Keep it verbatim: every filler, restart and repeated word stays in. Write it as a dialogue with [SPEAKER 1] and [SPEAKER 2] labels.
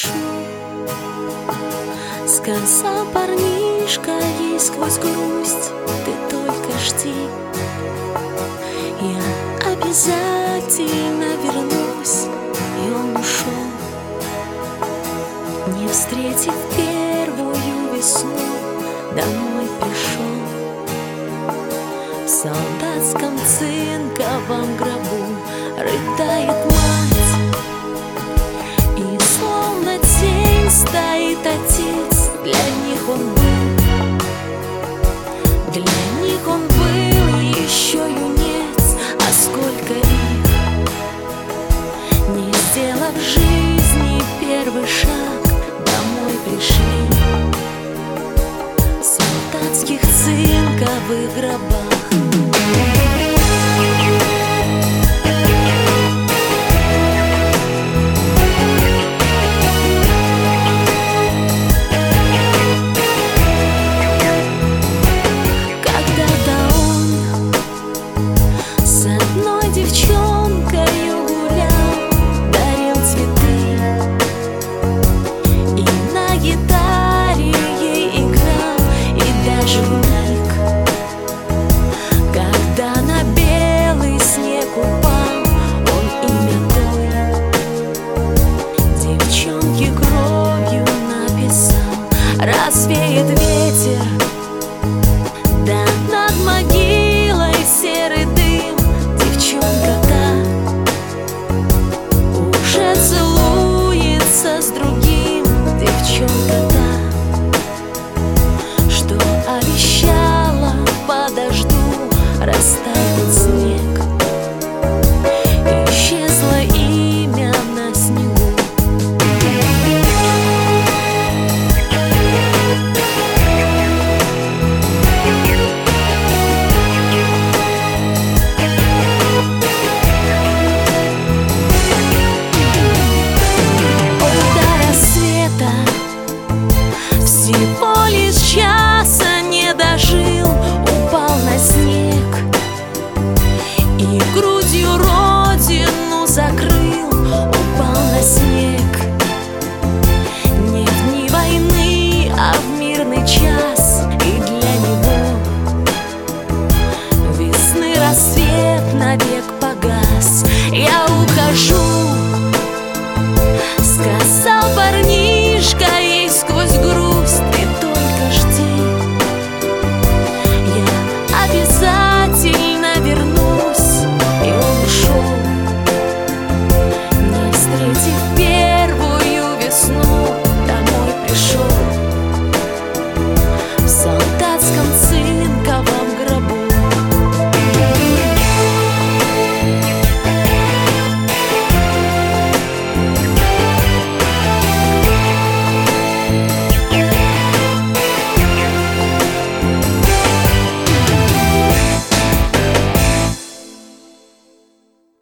[SPEAKER 1] пишу. Сказал парнишка ей сквозь грусть: ты только жди, я обязательно вернусь. И он ушел, не встретив первую весну, домой пришел. В солдатском цинковом гробу рыдает мать, и словно тень стоит отец. Для них он был, для них он был еще юнец. А сколько их, не сделав в жизни первый шаг, домой пришли. В солдатских цинковых гробах